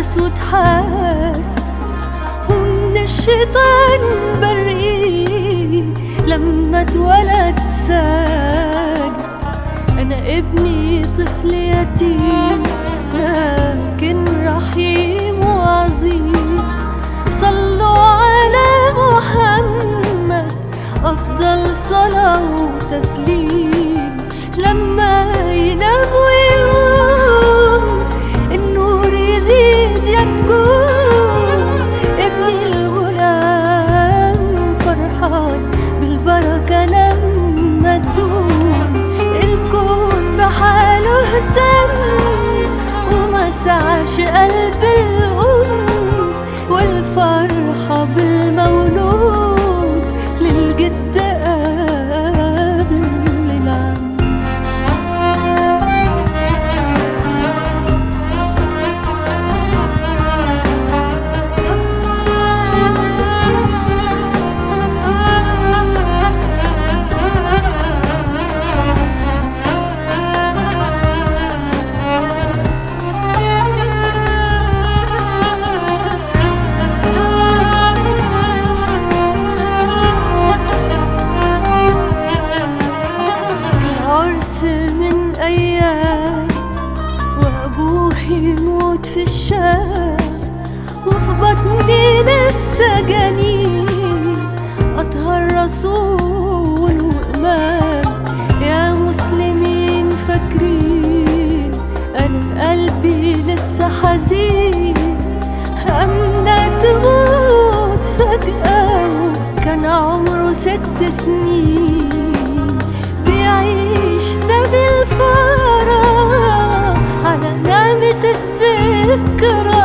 ناس وتحاسب، ومن الشيطان برئي لما اتولد ساجد. أنا ابني طفل يتيم لكن رحيم وعظيم. صلوا على محمد أفضل صلاة وتسليم. لما ينام ويقوم النور يزيد ينجوم. ابني الغلام فرحان بالبركة لما تدوم. الكون بحاله اهتم وما سعش قلب الأم، والفرحة بالمولود للجد قبل العم. من أيام وأبوه يموت في الشام، وفي بطني لسه جنين أطهر رسول وإمام. يا مسلمين فاكرين أنا قلبي لسه حزين. أمنة تموت فجأة وكان عمره 6 سنين. بيعيش نبي الفرح على نعمة الذكرى